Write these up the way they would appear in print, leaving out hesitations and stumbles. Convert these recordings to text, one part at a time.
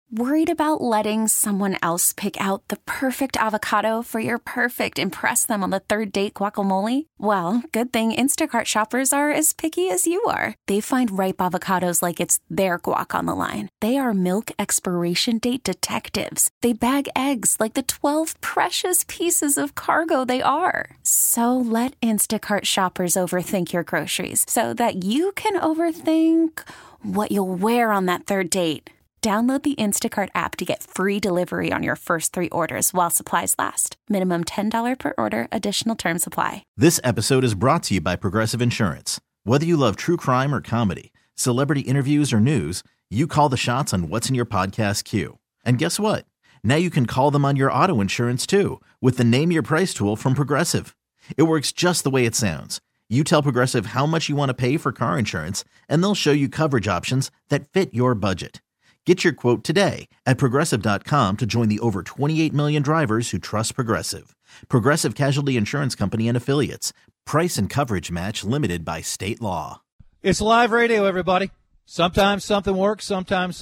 Worried about letting someone else pick out the perfect avocado for your perfect impress them on the third date guacamole? Well, good thing Instacart shoppers are as picky as you are. They find ripe avocados like it's their guac on the line. They are milk expiration date detectives. They bag eggs like the 12 precious pieces of cargo they are. So let Instacart shoppers overthink your groceries so that you can overthink what you'll wear on that third date. Download the Instacart app to get free delivery on your first 3 orders while supplies last. Minimum $10 per order. Additional terms apply. This episode is brought to you by Progressive Insurance. Whether you love true crime or comedy, celebrity interviews or news, you call the shots on what's in your podcast queue. And guess what? Now you can call them on your auto insurance too with the Name Your Price tool from Progressive. It works just the way it sounds. You tell Progressive how much you want to pay for car insurance, and they'll show you coverage options that fit your budget. Get your quote today at Progressive.com to join the over 28 million drivers who trust Progressive. Progressive Casualty Insurance Company and Affiliates. Price and coverage match limited by state law. It's live radio, everybody. Sometimes something works, sometimes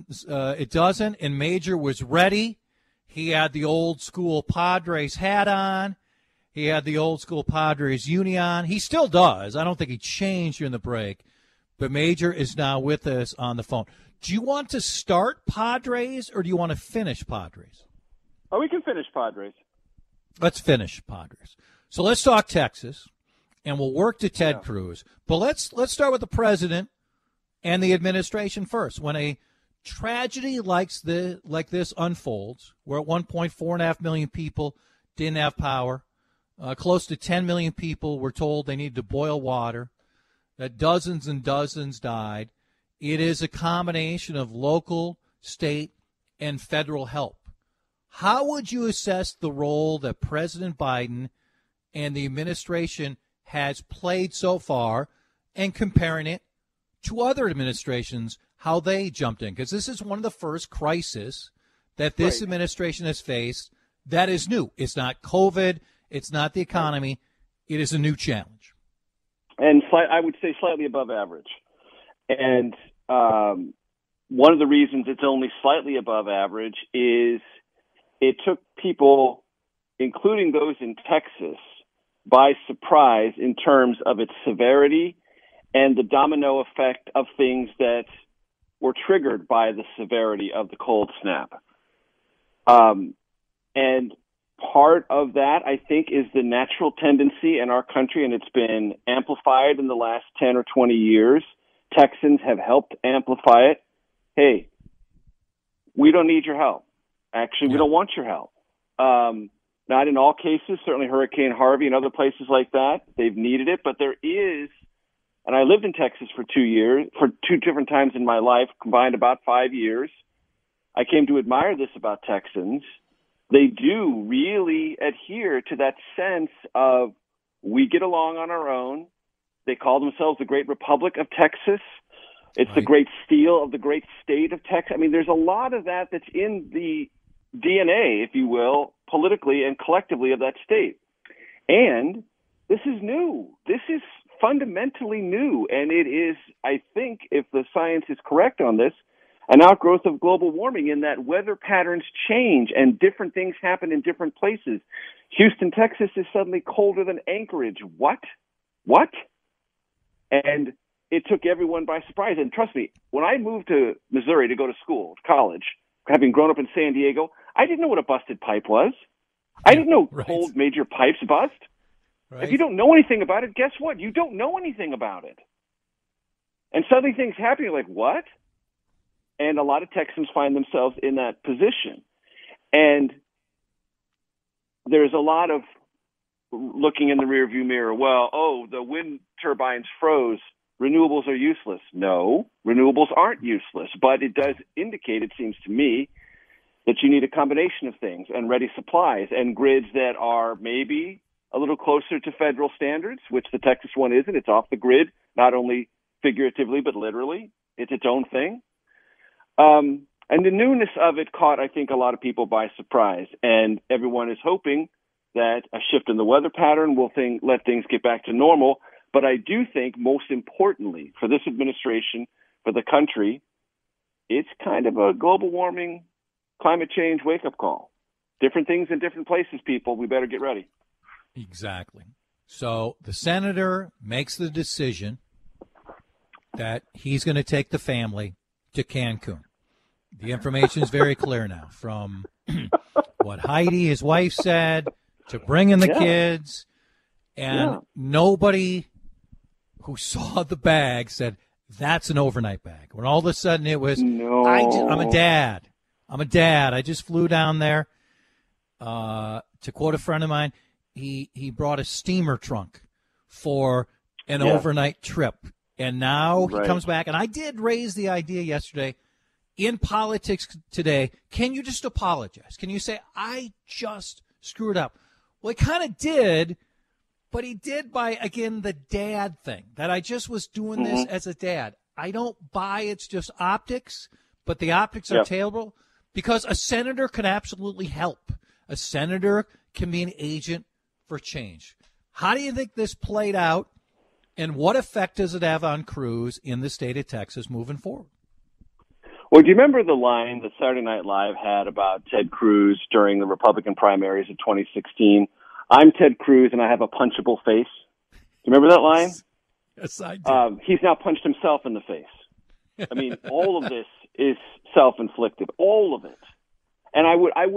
it doesn't. And Major was ready. He had the old school Padres hat on. He had the old school Padres uni on. He still does. I don't think he changed during the break. But Major is now with us on the phone. Do you want to start Padres or do you want to finish Padres? Oh, we can finish Padres. Let's finish Padres. So let's talk Texas, and we'll work to Ted Cruz. But let's start with the president and the administration first. When a tragedy like this unfolds, where at one point 4.5 million people didn't have power, close to 10 million people were told they needed to boil water, that dozens and dozens died, it is a combination of local, state, and federal help. How would you assess the role that President Biden and the administration has played so far and comparing it to other administrations, how they jumped in? Because this is one of the first crises that this administration has faced that is new. It's not COVID. It's not the economy. It is a new challenge. And I would say slightly above average. And one of the reasons it's only slightly above average is it took people, including those in Texas, by surprise in terms of its severity and the domino effect of things that were triggered by the severity of the cold snap. And part of that, I think, is the natural tendency in our country, and it's been amplified in the last 10 or 20 years. Texans have helped amplify it. Hey, we don't need your help. Actually, we don't want your help. Not in all cases, certainly Hurricane Harvey and other places like that, they've needed it. But there is, and I lived in Texas for 2 years, for 2 different times in my life, combined about 5 years. I came to admire this about Texans. They do really adhere to that sense of we get along on our own. They call themselves the Great Republic of Texas. It's the great steel of the great state of Texas. I mean, there's a lot of that that's in the DNA, if you will, politically and collectively of that state. And this is new. This is fundamentally new. And it is, I think, if the science is correct on this, an outgrowth of global warming in that weather patterns change and different things happen in different places. Houston, Texas is suddenly colder than Anchorage. What? And it took everyone by surprise. And trust me, when I moved to Missouri to go to school, college, having grown up in San Diego, I didn't know what a busted pipe was. I didn't know cold major pipes bust. If you don't know anything about it, guess what? You don't know anything about it. And suddenly things happen, you're like, what? And a lot of Texans find themselves in that position. And there's a lot of looking in the rearview mirror. Well, the wind turbines froze. Renewables are useless. No, renewables aren't useless. But it does indicate, it seems to me, that you need a combination of things and ready supplies and grids that are maybe a little closer to federal standards, which the Texas one isn't. It's off the grid, not only figuratively but literally. It's its own thing. And the newness of it caught, I think, a lot of people by surprise. And everyone is hoping that a shift in the weather pattern will let things get back to normal. But I do think, most importantly, for this administration, for the country, it's kind of a global warming, climate change wake-up call. Different things in different places, people. We better get ready. Exactly. So the senator makes the decision that he's going to take the family to Cancun. The information is very clear now, from what Heidi, his wife, said to bringing the kids. And nobody who saw the bag said, that's an overnight bag. When all of a sudden it was, no. I'm a dad. I just flew down there. To quote a friend of mine, he brought a steamer trunk for an overnight trip. And now he comes back. And I did raise the idea yesterday, in politics today, can you just apologize? Can you say, I just screwed up? Well, he kind of did, but he did by, again, the dad thing, that I just was doing this as a dad. I don't buy it's just optics, but the optics are terrible, because a senator can absolutely help. A senator can be an agent for change. How do you think this played out, and what effect does it have on Cruz in the state of Texas moving forward? Well, do you remember the line that Saturday Night Live had about Ted Cruz during the Republican primaries of 2016? I'm Ted Cruz, and I have a punchable face. Do you remember that line? Yes, I do. He's now punched himself in the face. I mean, all of this is self-inflicted, all of it. And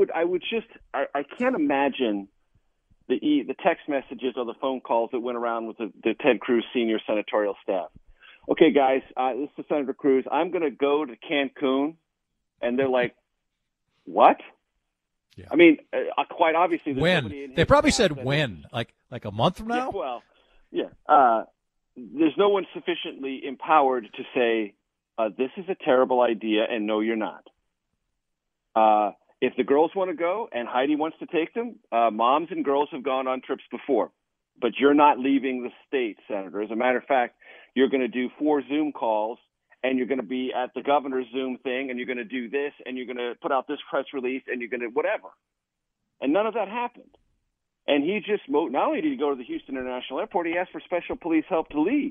I can't imagine the text messages or the phone calls that went around with the Ted Cruz senior senatorial staff. Okay, guys, this is Senator Cruz. I'm going to go to Cancun. And they're like, what? Yeah. I mean, quite obviously. When? They probably said when, like a month from now? There's no one sufficiently empowered to say, this is a terrible idea, and no, you're not. If the girls want to go and Heidi wants to take them, moms and girls have gone on trips before. But you're not leaving the state, Senator. As a matter of fact, you're going to do 4 Zoom calls, and you're going to be at the governor's Zoom thing, and you're going to do this, and you're going to put out this press release, and you're going to whatever. And none of that happened. And he just not only did he go to the Houston International Airport, he asked for special police help to leave.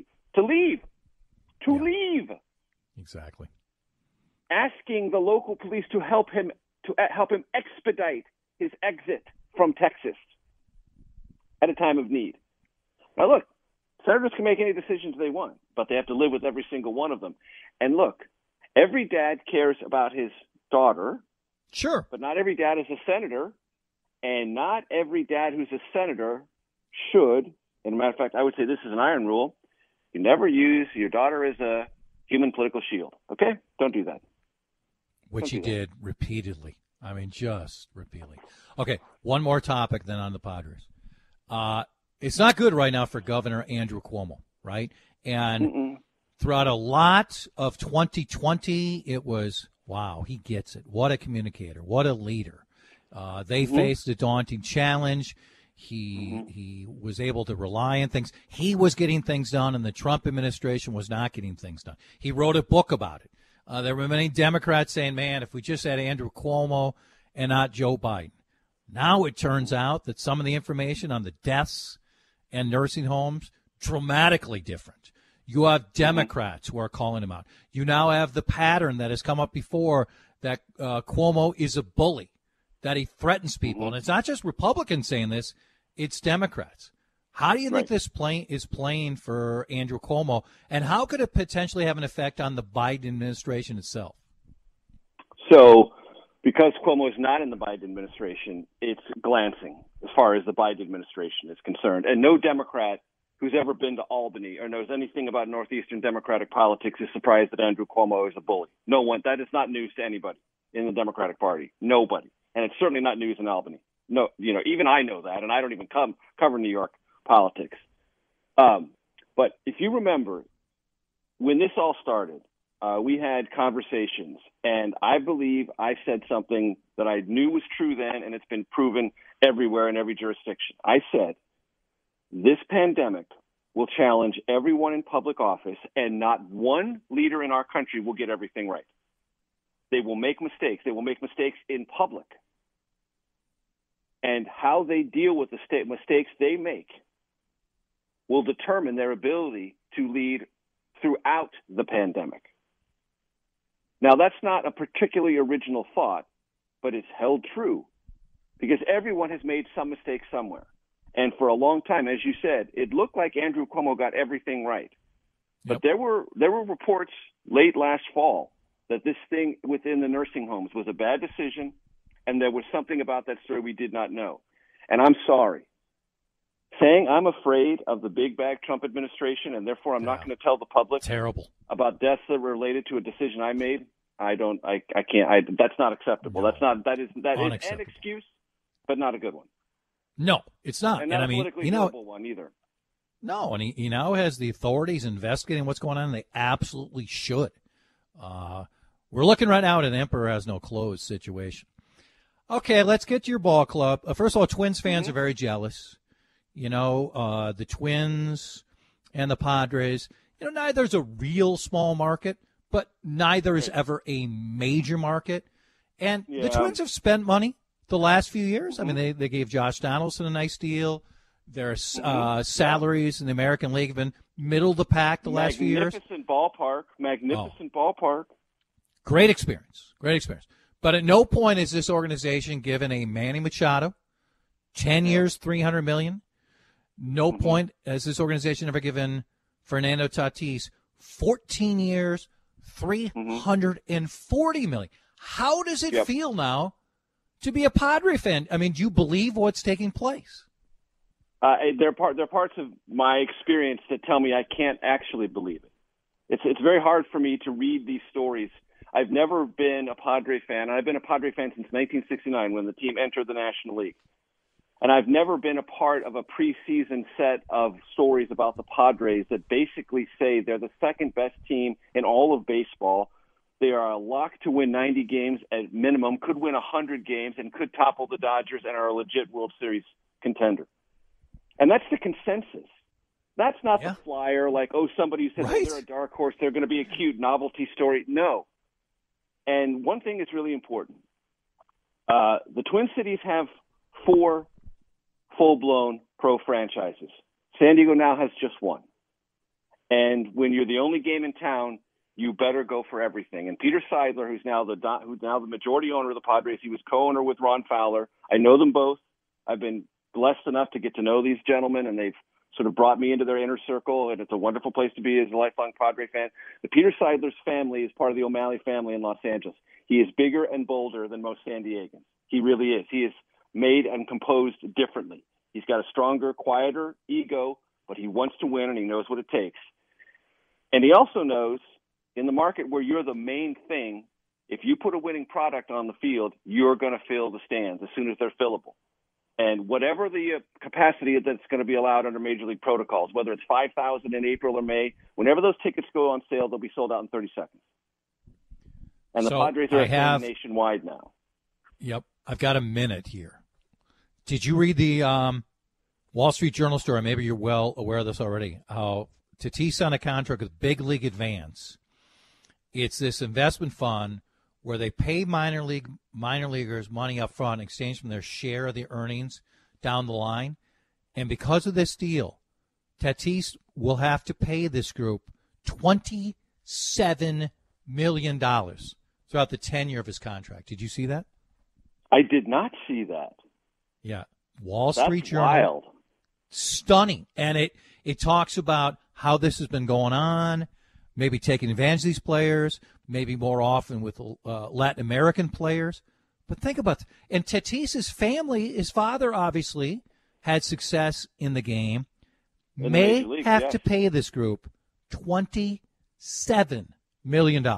Exactly. Asking the local police to help him expedite his exit from Texas at a time of need. Now, look, senators can make any decisions they want, but they have to live with every single one of them. And look, every dad cares about his daughter. Sure. But not every dad is a senator, and not every dad who's a senator should, and as a matter of fact, I would say this is an iron rule, you never use your daughter as a human political shield. Okay? Don't do that. Which he did repeatedly. I mean, just repeatedly. Okay, one more topic then on the Padres. It's not good right now for Governor Andrew Cuomo, right? And throughout a lot of 2020, it was, wow, he gets it. What a communicator. What a leader. They faced a daunting challenge. He was able to rely on things. He was getting things done, and the Trump administration was not getting things done. He wrote a book about it. There were many Democrats saying, man, if we just had Andrew Cuomo and not Joe Biden. Now it turns out that some of the information on the deaths and nursing homes, dramatically different. You have Democrats who are calling him out. You now have the pattern that has come up before, that Cuomo is a bully, that he threatens people. And it's not just Republicans saying this, it's Democrats. How do you think this is playing for Andrew Cuomo, and how could it potentially have an effect on the Biden administration itself? So, because Cuomo is not in the Biden administration, it's glancing as far as the Biden administration is concerned. And no Democrat who's ever been to Albany or knows anything about Northeastern Democratic politics is surprised that Andrew Cuomo is a bully. No one. That is not news to anybody in the Democratic Party. Nobody. And it's certainly not news in Albany. No, even I know that, and I don't even cover New York politics. But if you remember, when this all started, we had conversations, and I believe I said something that I knew was true then, and it's been proven everywhere in every jurisdiction. I said, this pandemic will challenge everyone in public office, and not one leader in our country will get everything right. They will make mistakes. They will make mistakes in public. And how they deal with the mistakes they make will determine their ability to lead throughout the pandemic. Now, that's not a particularly original thought, but it's held true because everyone has made some mistake somewhere. And for a long time, as you said, it looked like Andrew Cuomo got everything right. But there were reports late last fall that this thing within the nursing homes was a bad decision, and there was something about that story we did not know. And I'm sorry. Saying I'm afraid of the big bag Trump administration, and therefore I'm not going to tell the public about deaths that were related to a decision I made, I can't. That's not acceptable. No. That is an excuse, but not a good one. No, it's not. And not a politically doable one either. No, and he now has the authorities investigating what's going on, and they absolutely should. We're looking right now at an emperor has no clothes situation. Okay, let's get to your ball club. First of all, Twins fans are very jealous. The Twins and the Padres, neither's a real small market, but neither is ever a major market. And the Twins have spent money the last few years. I mean, they gave Josh Donaldson a nice deal. Their salaries in the American League have been middle of the pack the last few years. Magnificent ballpark. Great experience. But at no point is this organization given a Manny Machado, 10 years, $300 million. No point has this organization ever given Fernando Tatis 14 years, $340 million. How does it feel now to be a Padre fan? I mean, do you believe what's taking place? There are parts of my experience that tell me I can't actually believe it. It's very hard for me to read these stories. I've never been a Padre fan. I've been a Padre fan since 1969 when the team entered the National League. And I've never been a part of a preseason set of stories about the Padres that basically say they're the second best team in all of baseball. They are a lock to win 90 games at minimum, could win 100 games, and could topple the Dodgers and are a legit World Series contender. And that's the consensus. That's not the flyer like, somebody said they're a dark horse, they're going to be a cute novelty story. No. And one thing is really important. The Twin Cities have 4 full-blown pro franchises. San Diego now has just 1. And when you're the only game in town, you better go for everything. And Peter Seidler, who's now the majority owner of the Padres, he was co-owner with Ron Fowler. I know them both. I've been blessed enough to get to know these gentlemen, and they've sort of brought me into their inner circle, and it's a wonderful place to be as a lifelong Padre fan. The Peter Seidler's family is part of the O'Malley family in Los Angeles. He is bigger and bolder than most San Diegans. He really is. He is made and composed differently. He's got a stronger, quieter ego, but he wants to win, and he knows what it takes. And he also knows in the market where you're the main thing, if you put a winning product on the field, you're going to fill the stands as soon as they're fillable. And whatever the capacity that's going to be allowed under Major League protocols, whether it's 5,000 in April or May, whenever those tickets go on sale, they'll be sold out in 30 seconds. And the Padres are nationwide now. Yep. I've got a minute here. Did you read the Wall Street Journal story? Maybe you're well aware of this already. How Tatis signed a contract with Big League Advance. It's this investment fund where they pay minor leaguers money up front in exchange from their share of the earnings down the line. And because of this deal, Tatis will have to pay this group $27 million throughout the tenure of his contract. Did you see that? I did not see that. Yeah. Wall Street Journal. Wild. Stunning. And it talks about how this has been going on, maybe taking advantage of these players, maybe more often with Latin American players. But think about it. And Tatis's family, his father obviously had success in the game, may have to pay this group $27 million.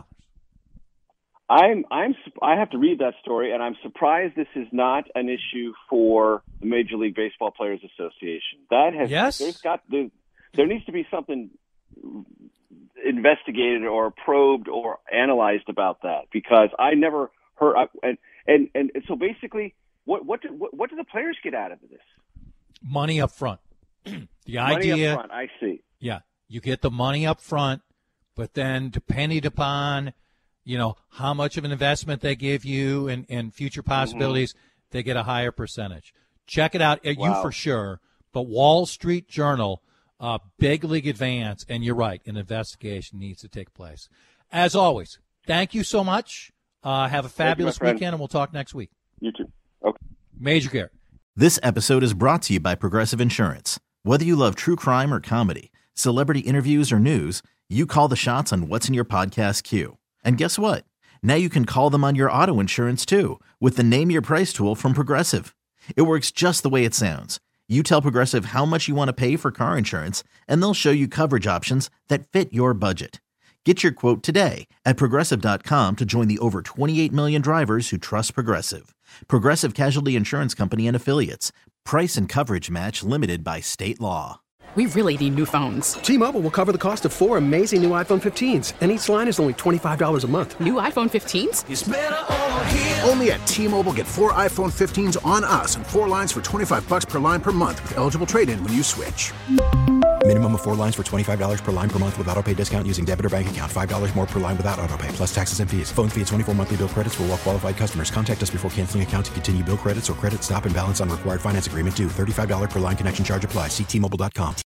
I have to read that story, and I'm surprised this is not an issue for the Major League Baseball Players Association. There needs to be something investigated or probed or analyzed about that, because I never heard. And so basically, what do the players get out of this? Money up front. The idea. Money up front. I see. Yeah, you get the money up front, but then depending upon how much of an investment they give you and future possibilities, they get a higher percentage. Check it out. Wow. You for sure. But Wall Street Journal, Big League Advance, and you're right, an investigation needs to take place. As always, Thank you so much. Have a fabulous weekend, and we'll talk next week. You too. Okay. Major Garrett. This episode is brought to you by Progressive Insurance. Whether you love true crime or comedy, celebrity interviews or news, you call the shots on what's in your podcast queue. And guess what? Now you can call them on your auto insurance too with the Name Your Price tool from Progressive. It works just the way it sounds. You tell Progressive how much you want to pay for car insurance, and they'll show you coverage options that fit your budget. Get your quote today at Progressive.com to join the over 28 million drivers who trust Progressive. Progressive Casualty Insurance Company and Affiliates. Price and coverage match limited by state law. We really need new phones. T-Mobile will cover the cost of 4 amazing new iPhone 15s, and each line is only $25 a month. New iPhone 15s? It's better over here. Only at T-Mobile, get 4 iPhone 15s on us and 4 lines for $25 per line per month with eligible trade-in when you switch. Minimum of 4 lines for $25 per line per month with autopay discount using debit or bank account. $5 more per line without autopay, plus taxes and fees. Phone fee at 24 monthly bill credits for well-qualified customers. Contact us before canceling account to continue bill credits or credit stop and balance on required finance agreement due. $35 per line connection charge applies. See T-Mobile.com.